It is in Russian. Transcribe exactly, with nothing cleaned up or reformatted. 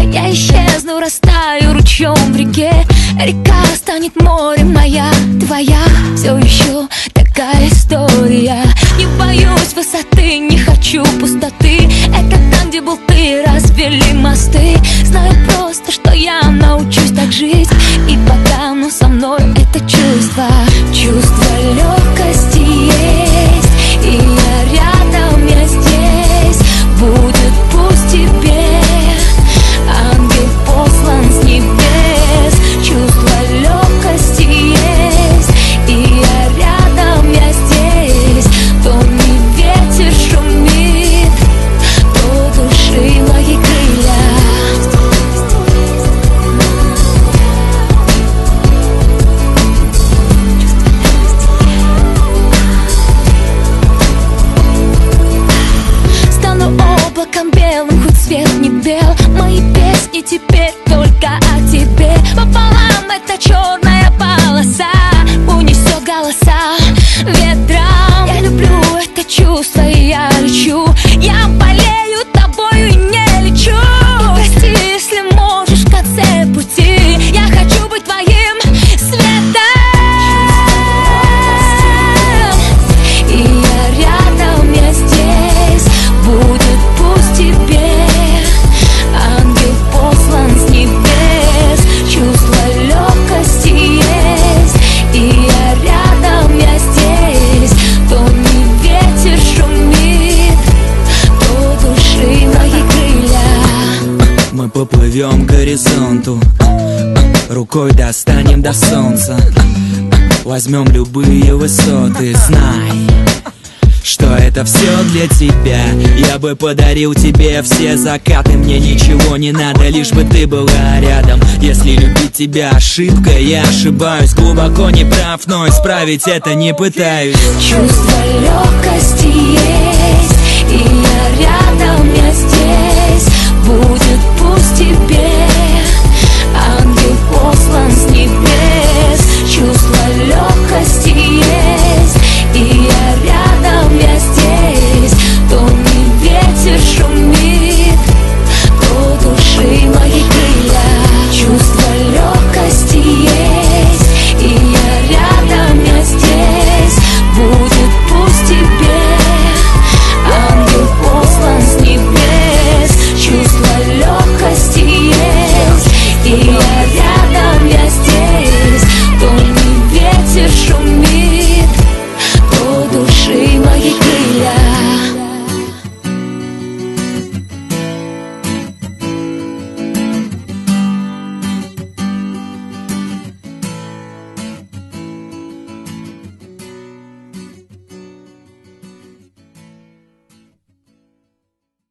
Я исчезну, растаю ручьем в реке. Река станет морем, моя, твоя. Все еще такая история. Не боюсь высоты, не хочу пустоты. Это там, где был ты, разбили мосты. Знаю просто, что я научусь так жить. И пока, ну, со мной это чувство. Чувство легкости есть. И я рядом, я здесь. Будет пусть тебе ангел послан с небес. Чувство легкости есть. И я рядом, я здесь. То не ветер шумит, то души мои крылья. Стану облаком белым, хоть свет не бел. Мои песни теперь только о тебе. Пополам эта черная полоса унесет голоса ветром. Я люблю это чувство, и я лечу. Я болею тобою и не лечу. И прости, если можешь в конце пути. Я хочу быть твоим светом. И я рядом, я здесь. Будет пусть тебе ангел послан с небес. Чувство легкости есть. И я рядом, я здесь. То не ветер шумит, то души мои крылья. Мы поплывем к горизонту, рукой достанем до солнца. Возьмем любые высоты, знай, что это все для тебя. Я бы подарил тебе все закаты. Мне ничего не надо, лишь бы ты была рядом. Если любить тебя ошибка, я ошибаюсь. Глубоко не прав, но исправить это не пытаюсь. Чувство легкости есть. И я рядом, я здесь. Будет пусть